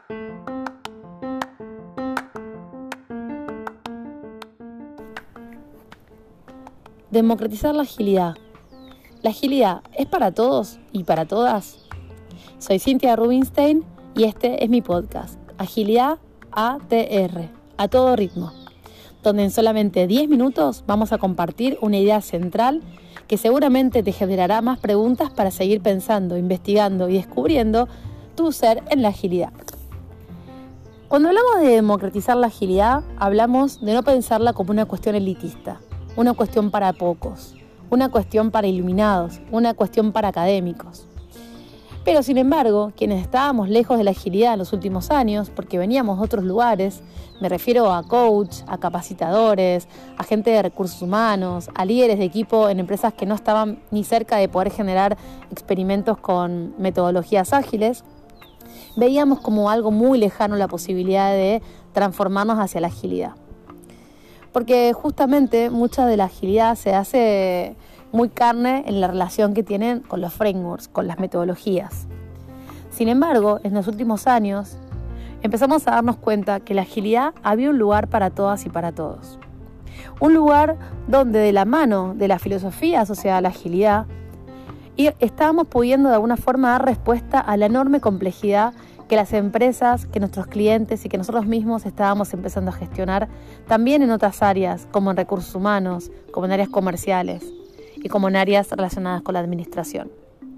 Democratizar la agilidad. ¿La agilidad es para todos y para todas? Soy Cintia Rubinstein y este es mi podcast, Agilidad ATR, a todo ritmo, donde en solamente 10 minutos vamos a compartir una idea central que seguramente te generará más preguntas para seguir pensando, investigando y descubriendo tu ser en la agilidad. Cuando hablamos de democratizar la agilidad, hablamos de no pensarla como una cuestión elitista, una cuestión para pocos, una cuestión para iluminados, una cuestión para académicos. Pero sin embargo, quienes estábamos lejos de la agilidad en los últimos años, porque veníamos de otros lugares, me refiero a coach, a capacitadores, a gente de recursos humanos, a líderes de equipo en empresas que no estaban ni cerca de poder generar experimentos con metodologías ágiles, veíamos como algo muy lejano la posibilidad de transformarnos hacia la agilidad. Porque justamente mucha de la agilidad se hace muy carne en la relación que tienen con los frameworks, con las metodologías. Sin embargo, en los últimos años empezamos a darnos cuenta que la agilidad había un lugar para todas y para todos. Un lugar donde de la mano de la filosofía asociada a la agilidad estábamos pudiendo de alguna forma dar respuesta a la enorme complejidad que las empresas, que nuestros clientes y que nosotros mismos estábamos empezando a gestionar también en otras áreas, como en recursos humanos, como en áreas comerciales y como en áreas relacionadas con la administración.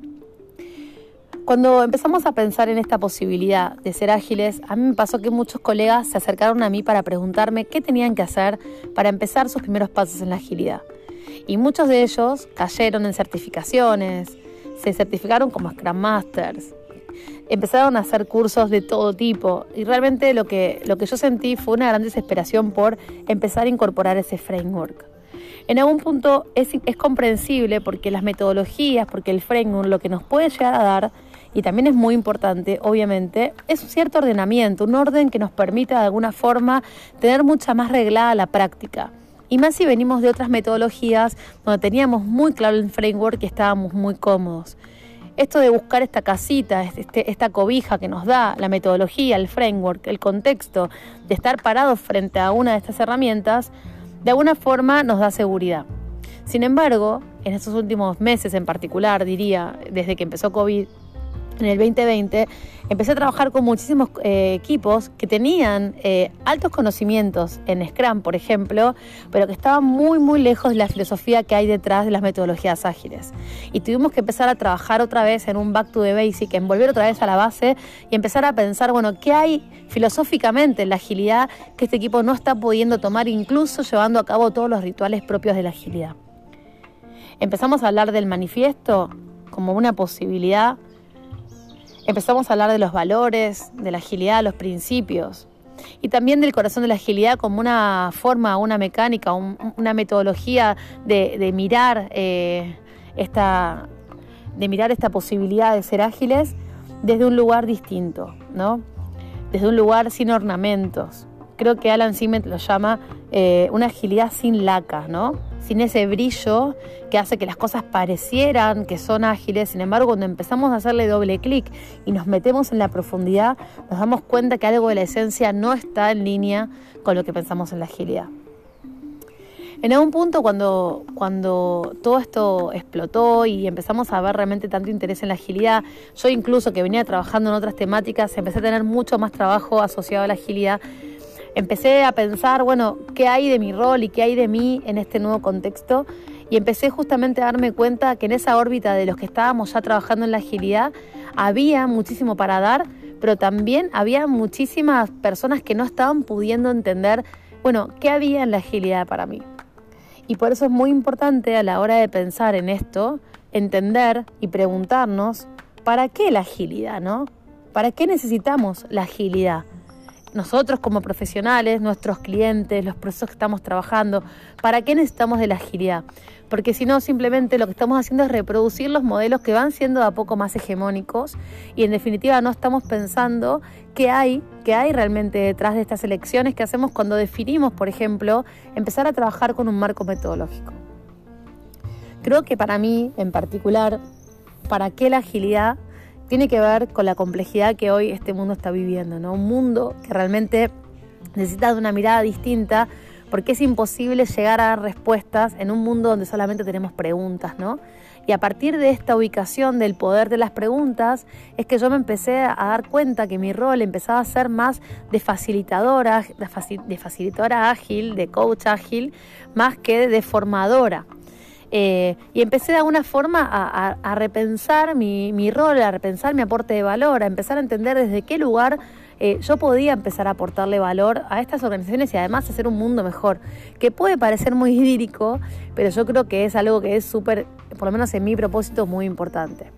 Cuando empezamos a pensar en esta posibilidad de ser ágiles, a mí me pasó que muchos colegas se acercaron a mí para preguntarme qué tenían que hacer para empezar sus primeros pasos en la agilidad. Y muchos de ellos cayeron en certificaciones, se certificaron como Scrum Masters, empezaron a hacer cursos de todo tipo y realmente lo que yo sentí fue una gran desesperación por empezar a incorporar ese framework. En algún punto es comprensible porque las metodologías, porque el framework lo que nos puede llegar a dar, y también es muy importante, obviamente, es un cierto ordenamiento, un orden que nos permita de alguna forma tener mucha más reglada la práctica. Y más si venimos de otras metodologías donde teníamos muy claro el framework y estábamos muy cómodos. Esto de buscar esta casita, esta cobija que nos da la metodología, el framework, el contexto, de estar parados frente a una de estas herramientas, de alguna forma nos da seguridad. Sin embargo, en estos últimos meses en particular, diría, desde que empezó COVID, en el 2020, empecé a trabajar con muchísimos equipos que tenían altos conocimientos en Scrum, por ejemplo, pero que estaban muy, muy lejos de la filosofía que hay detrás de las metodologías ágiles. Y tuvimos que empezar a trabajar otra vez en un back to the basic, en volver otra vez a la base y empezar a pensar, bueno, ¿qué hay filosóficamente en la agilidad que este equipo no está pudiendo tomar, incluso llevando a cabo todos los rituales propios de la agilidad? Empezamos a hablar del manifiesto como una posibilidad. Empezamos a hablar de los valores, de la agilidad, los principios y también del corazón de la agilidad como una forma, una mecánica, una metodología de mirar esta posibilidad de ser ágiles desde un lugar distinto, ¿no? Desde un lugar sin ornamentos. Creo que Alan Zimet lo llama una agilidad sin laca, ¿no? Sin ese brillo que hace que las cosas parecieran que son ágiles. Sin embargo, cuando empezamos a hacerle doble clic y nos metemos en la profundidad, nos damos cuenta que algo de la esencia no está en línea con lo que pensamos en la agilidad. En algún punto, cuando todo esto explotó y empezamos a ver realmente tanto interés en la agilidad, yo incluso que venía trabajando en otras temáticas, empecé a tener mucho más trabajo asociado a la agilidad. Empecé a pensar, bueno, ¿qué hay de mi rol y qué hay de mí en este nuevo contexto? Y empecé justamente a darme cuenta que en esa órbita de los que estábamos ya trabajando en la agilidad había muchísimo para dar, pero también había muchísimas personas que no estaban pudiendo entender, bueno, ¿qué había en la agilidad para mí? Y por eso es muy importante a la hora de pensar en esto, entender y preguntarnos, ¿para qué la agilidad, no? ¿Para qué necesitamos la agilidad? Nosotros como profesionales, nuestros clientes, los procesos que estamos trabajando, ¿para qué necesitamos de la agilidad? Porque si no, simplemente lo que estamos haciendo es reproducir los modelos que van siendo de a poco más hegemónicos y en definitiva no estamos pensando qué hay realmente detrás de estas elecciones que hacemos cuando definimos, por ejemplo, empezar a trabajar con un marco metodológico. Creo que para mí, en particular, ¿para qué la agilidad? tiene que ver con la complejidad que hoy este mundo está viviendo, ¿no? Un mundo que realmente necesita de una mirada distinta, porque es imposible llegar a dar respuestas en un mundo donde solamente tenemos preguntas, ¿no? Y a partir de esta ubicación del poder de las preguntas es que yo me empecé a dar cuenta que mi rol empezaba a ser más de facilitadora ágil, de coach ágil, más que de formadora. Y empecé de alguna forma a repensar mi rol, a repensar mi aporte de valor, a empezar a entender desde qué lugar yo podía empezar a aportarle valor a estas organizaciones y además hacer un mundo mejor, que puede parecer muy idílico, pero yo creo que es algo que es súper, por lo menos en mi propósito, muy importante.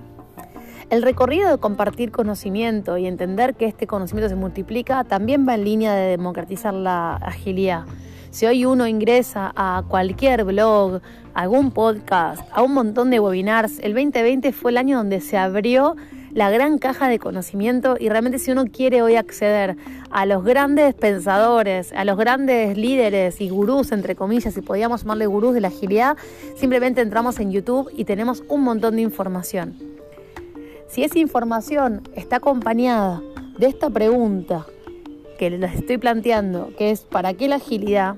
El recorrido de compartir conocimiento y entender que este conocimiento se multiplica también va en línea de democratizar la agilidad. Si hoy uno ingresa a cualquier blog, a algún podcast, a un montón de webinars, el 2020 fue el año donde se abrió la gran caja de conocimiento y realmente si uno quiere hoy acceder a los grandes pensadores, a los grandes líderes y gurús, entre comillas, si podíamos llamarle gurús de la agilidad, simplemente entramos en YouTube y tenemos un montón de información. Si esa información está acompañada de esta pregunta que les estoy planteando, que es ¿para qué la agilidad?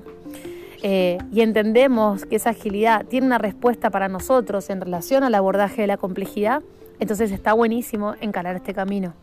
Y entendemos que esa agilidad tiene una respuesta para nosotros en relación al abordaje de la complejidad, entonces está buenísimo encarar este camino.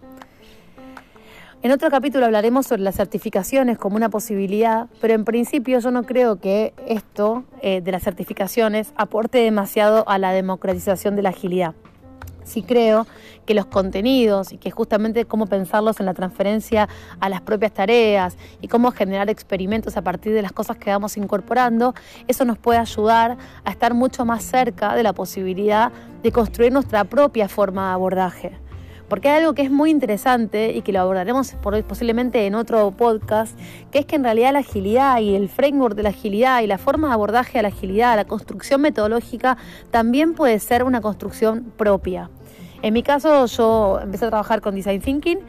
En otro capítulo hablaremos sobre las certificaciones como una posibilidad, pero en principio yo no creo que esto de las certificaciones aporte demasiado a la democratización de la agilidad. Sí creo que los contenidos y que justamente cómo pensarlos en la transferencia a las propias tareas y cómo generar experimentos a partir de las cosas que vamos incorporando, eso nos puede ayudar a estar mucho más cerca de la posibilidad de construir nuestra propia forma de abordaje. Porque hay algo que es muy interesante y que lo abordaremos posiblemente en otro podcast, que es que en realidad la agilidad y el framework de la agilidad y la forma de abordaje a la agilidad, la construcción metodológica, también puede ser una construcción propia. En mi caso, yo empecé a trabajar con Design Thinking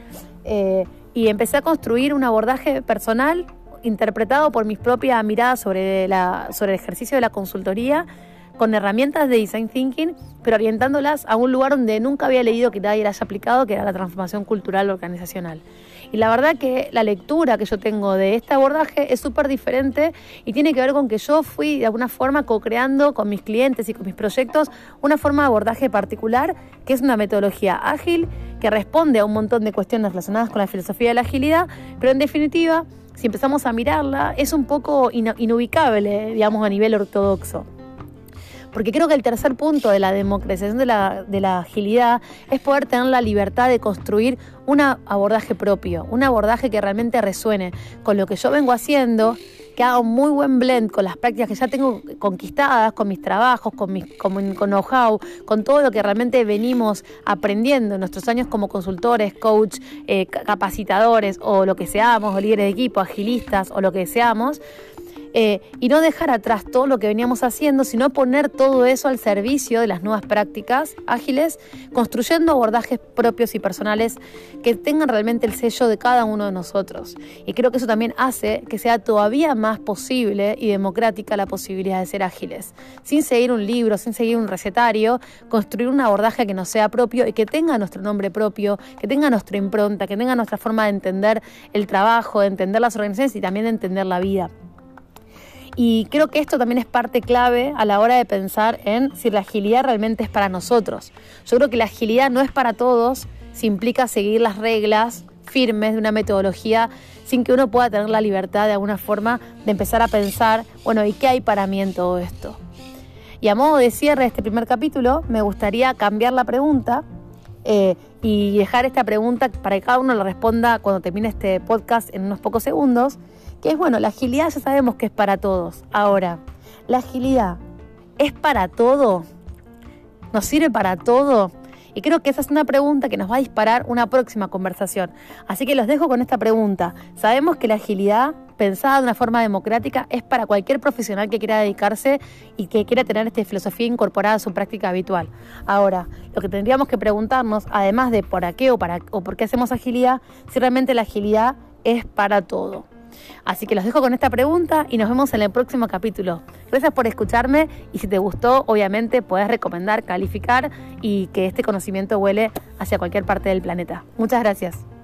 y empecé a construir un abordaje personal interpretado por mis propias miradas sobre el ejercicio de la consultoría, con herramientas de Design Thinking, pero orientándolas a un lugar donde nunca había leído que nadie las haya aplicado, que era la transformación cultural organizacional. Y la verdad que la lectura que yo tengo de este abordaje es súper diferente y tiene que ver con que yo fui de alguna forma co-creando con mis clientes y con mis proyectos una forma de abordaje particular, que es una metodología ágil, que responde a un montón de cuestiones relacionadas con la filosofía de la agilidad, pero en definitiva, si empezamos a mirarla, es un poco inubicable, digamos, a nivel ortodoxo. Porque creo que el tercer punto de la democratización de la agilidad es poder tener la libertad de construir un abordaje propio, un abordaje que realmente resuene con lo que yo vengo haciendo, que haga un muy buen blend con las prácticas que ya tengo conquistadas, con mis trabajos, con know-how, con todo lo que realmente venimos aprendiendo en nuestros años como consultores, coach, capacitadores o lo que seamos, o líderes de equipo, agilistas o lo que seamos. Y no dejar atrás todo lo que veníamos haciendo, sino poner todo eso al servicio de las nuevas prácticas ágiles, construyendo abordajes propios y personales que tengan realmente el sello de cada uno de nosotros. Y creo que eso también hace que sea todavía más posible y democrática la posibilidad de ser ágiles. Sin seguir un libro, sin seguir un recetario, construir un abordaje que nos sea propio y que tenga nuestro nombre propio, que tenga nuestra impronta, que tenga nuestra forma de entender el trabajo, de entender las organizaciones y también de entender la vida. Y creo que esto también es parte clave a la hora de pensar en si la agilidad realmente es para nosotros. Yo creo que la agilidad no es para todos si implica seguir las reglas firmes de una metodología sin que uno pueda tener la libertad de alguna forma de empezar a pensar, bueno, ¿y qué hay para mí en todo esto? Y a modo de cierre de este primer capítulo, me gustaría cambiar la pregunta y dejar esta pregunta para que cada uno la responda cuando termine este podcast en unos pocos segundos, que es, bueno, la agilidad ya sabemos que es para todos. Ahora, ¿la agilidad es para todo? ¿Nos sirve para todo? Y creo que esa es una pregunta que nos va a disparar una próxima conversación. Así que los dejo con esta pregunta. Sabemos que la agilidad, pensada de una forma democrática, es para cualquier profesional que quiera dedicarse y que quiera tener esta filosofía incorporada a su práctica habitual. Ahora, lo que tendríamos que preguntarnos, además de por qué o por qué hacemos agilidad, si realmente la agilidad es para todo. Así que los dejo con esta pregunta y nos vemos en el próximo capítulo. Gracias por escucharme y si te gustó, obviamente podés recomendar, calificar y que este conocimiento vuele hacia cualquier parte del planeta. Muchas gracias.